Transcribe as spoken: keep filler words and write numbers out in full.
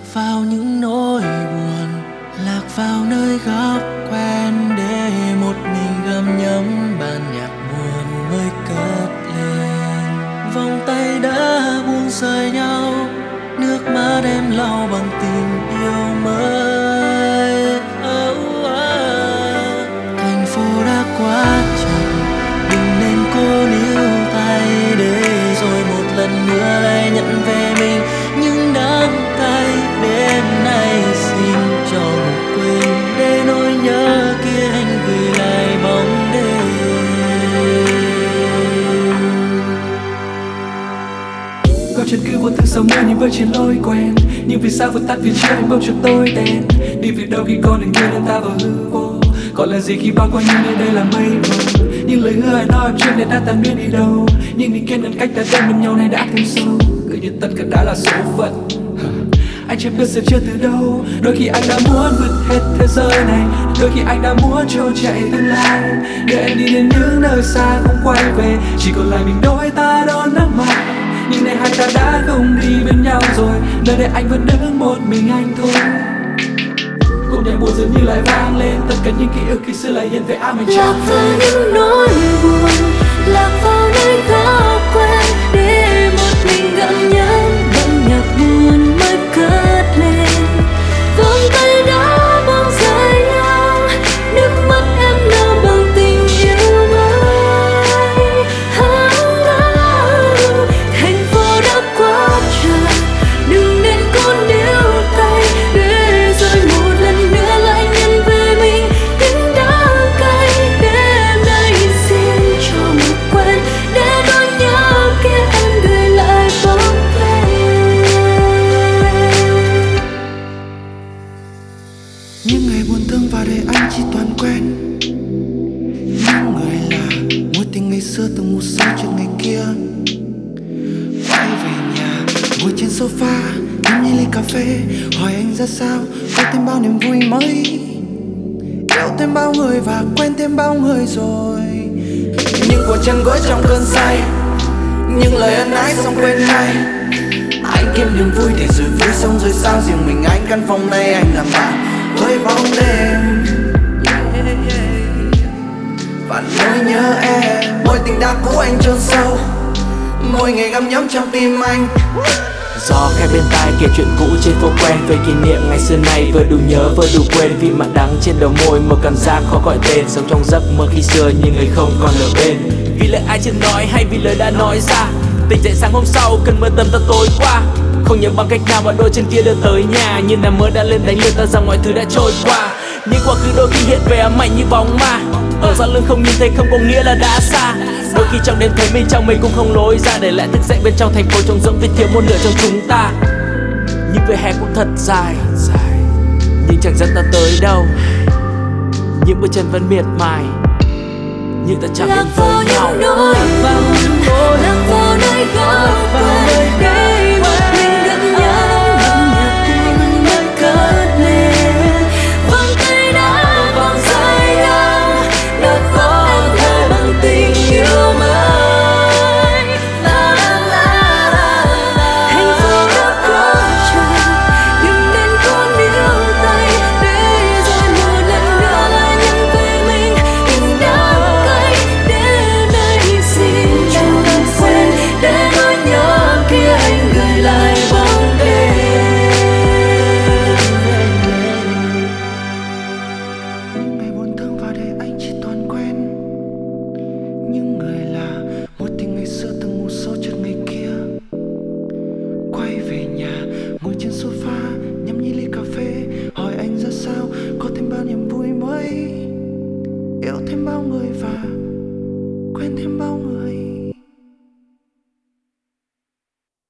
vào những nỗi buồn, lạc vào nơi góc quen để một mình gặm nhấm bản nhạc buồn mới cất lên. Vòng tay đã buông rời nhau, nước mắt em lau bằng tình yêu mới. Oh, oh. Thành phố đã quá chật, đừng nên cố níu tay để rồi một lần nữa lại nhận về mình những đắng cay. Đêm nay xin cho ngủ quên để nỗi nhớ kia anh gửi lại bóng đêm. Câu chuyện cứ vô thức sau mưa như bước trên lối quen, nhưng vì sao vụt tắt vì chưa anh bông cho tôi đèn. Đi về đâu khi con đừng đưa lên ta vào hư vô, còn là gì khi bao quanh những nơi đây là mây mờ. Những lời hứa ai nói chuyện này đã tan biến đi đâu, nhưng định kiến ngăn cách đã đem bên nhau này đã thêm sâu. Cứ như tất cả đã là số phận, anh chưa biết sẽ chưa từ đâu. Đôi khi anh đã muốn vượt hết thế giới này, đôi khi anh đã muốn trốn chạy tương lai, để em đi đến những nơi xa không quay về, chỉ còn lại mình đôi ta đón nước mắt. Nhưng nay hai ta đã không đi bên nhau rồi, nơi đây anh vẫn đứng một mình anh thôi. Cùng nhạc buồn dường như lại vang lên, tất cả những ký ức khi xưa lại hiện về ám ảnh lạc trong vào những nỗi buồn, lạc vào nơi góc quen để một mình gặm nhấm bản nhạc buồn mới cất lên. Vòng tay đã buông rời nhau, nước mắt em lau bằng tình yêu mới. Thành phố đã quá chật, đừng nên cố níu tay để rồi một lần nữa lại nhận về mình những đắng cay. Đêm nay xin cho một quên để nỗi nhớ kia em gửi lại bóng đêm. Những ngày buồn thương và để anh chỉ toàn quen, những người là mối tình ngày xưa từng một sao trước ngày kia. Quay về nhà ngồi trên sofa nhâm nhi ly cà phê, hỏi anh ra sao, có thêm bao niềm vui mới, yêu thêm bao người và quen thêm bao người rồi. Những cuộc chân gối trong cơn say, những lời ân ái xong quên ngay. Anh kiếm niềm vui để rồi vui xong rồi sao, riêng mình anh căn phòng này anh làm bạn với bóng đêm. Và nỗi nhớ em, mối tình đã cũ anh chôn sâu, mỗi ngày gặm nhấm trong tim anh. Gió khẽ bên tai kể chuyện cũ trên phố quen, về kỷ niệm ngày xưa này vừa đủ nhớ vừa đủ quên. Vì mặn đắng trên đầu môi một cảm giác khó gọi tên, sống trong giấc mơ khi xưa nhưng người không còn ở bên. Vì lời ai chưa nói hay vì lời đã nói ra, tỉnh dậy sáng hôm sau cơn mưa tầm ta tối qua. Không nhớ bằng cách nào mà đôi chân kia đưa tới nhà, như nằm mơ đã lên đánh lừa ta rằng mọi thứ đã trôi qua. Nhưng quá khứ đôi khi hiện về ám ảnh như bóng ma, ở sau lưng không nhìn thấy không có nghĩa là đã xa. Đôi khi trong đêm thấy bên trong mình cũng không lối ra, để lại thức dậy bên trong thành phố trống rỗng vì thiếu một nửa trong chúng ta. Nhưng vỉa hè cũng thật dài, nhưng chẳng dẫn ta tới đâu. Những bước chân vẫn miệt mài, nhưng ta chẳng đến với nhau. Lạc vào nơi góc quen để một mình gặm nhấm bản nhạc buồn mới cất lên. Vòng tay đã buông rời nhau, đã có em bằng tình yêu mới. Thành phố đã quá chật, đừng nên cố níu tay để rồi một lần nữa lại nhận về mình những đắng cay. Đêm nay xin cho em quên để nỗi nhớ kia anh gửi lại bóng đêm. Những ngày buồn thương và để anh chỉ toàn quen, những người là một tình ngày xưa từng một số chợt ngày kia. Quay về nhà ngồi trên sofa nhâm nhi ly cà phê, hỏi anh ra sao, có thêm bao niềm vui mới, yêu thêm bao người và quen thêm bao người.